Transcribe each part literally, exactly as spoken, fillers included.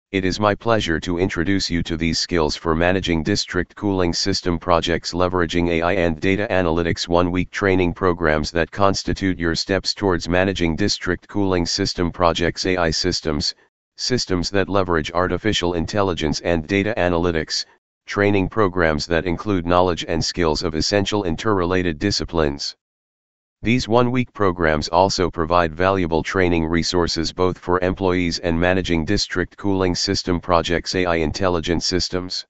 It is my pleasure to introduce you to these skills for managing district cooling system projects leveraging A I and data analytics one-week training programs that constitute your steps towards managing district cooling system projects. A I systems, systems that leverage artificial intelligence and data analytics, training programs that include knowledge and skills of essential interrelated disciplines. These one-week programs also provide valuable training resources both for employees and managing district cooling system projects. A I intelligent systems.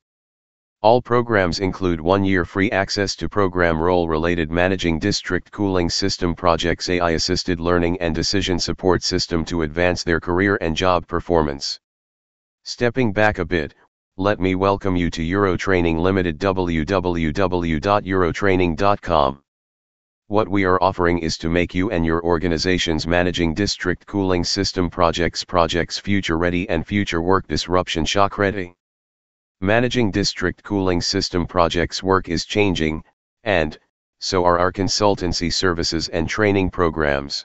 All programs include one-year free access to program role-related managing district cooling system projects A I-assisted learning and decision support system to advance their career and job performance. Stepping back a bit, let me welcome you to Eurotraining Limited. w w w dot eurotraining dot com. What we are offering is to make you and your organization's managing district cooling system projects projects future ready and future work disruption shock ready. Managing district cooling system projects work is changing, and so are our consultancy services and training programs.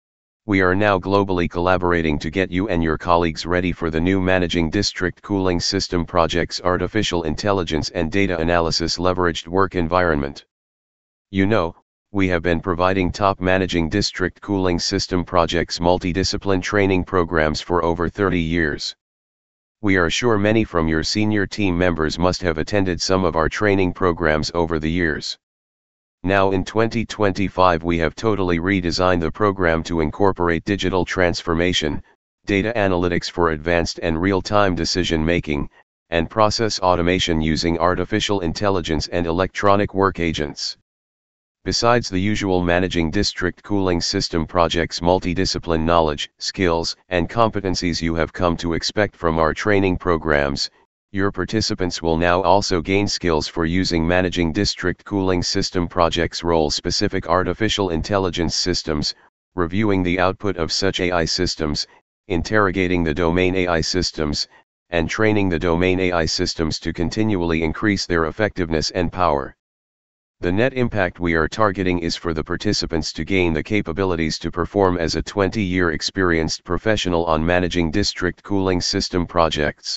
We are now globally collaborating to get you and your colleagues ready for the new managing district cooling system projects artificial intelligence and data analysis leveraged work environment. You know, we have been providing top managing district cooling system projects multidiscipline training programs for over thirty years. We are sure many from your senior team members must have attended some of our training programs over the years. Now in twenty twenty-five we have totally redesigned the program to incorporate digital transformation, data analytics for advanced and real-time decision making, and process automation using artificial intelligence and electronic work agents. Besides the usual managing district cooling system projects multidiscipline knowledge, skills, and competencies you have come to expect from our training programs, your participants will now also gain skills for using managing district cooling system projects role-specific artificial intelligence systems, reviewing the output of such A I systems, interrogating the domain A I systems, and training the domain A I systems to continually increase their effectiveness and power. The net impact we are targeting is for the participants to gain the capabilities to perform as a twenty-year experienced professional on managing district cooling system projects.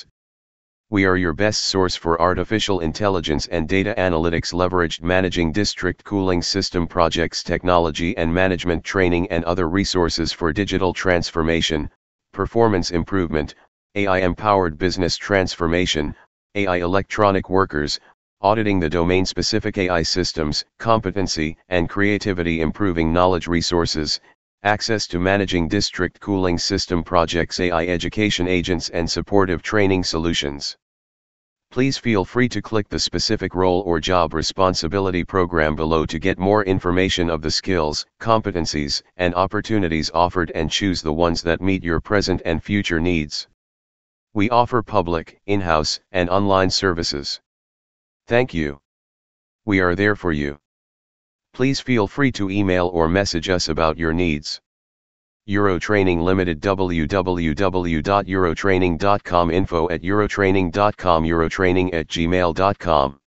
We are your best source for artificial intelligence and data analytics leveraged managing district cooling system projects technology and management training and other resources for digital transformation, performance improvement, A I-empowered business transformation, A I electronic workers, auditing the domain-specific A I systems, competency and creativity improving knowledge resources, access to managing district cooling system projects A I education agents and supportive training solutions. Please feel free to click the specific role or job responsibility program below to get more information of the skills, competencies, and opportunities offered and choose the ones that meet your present and future needs. We offer public, in-house, and online services. Thank you. We are there for you. Please feel free to email or message us about your needs. Eurotraining Limited. w w w dot eurotraining dot com. Info at eurotraining dot com. Eurotraining at gmail dot com.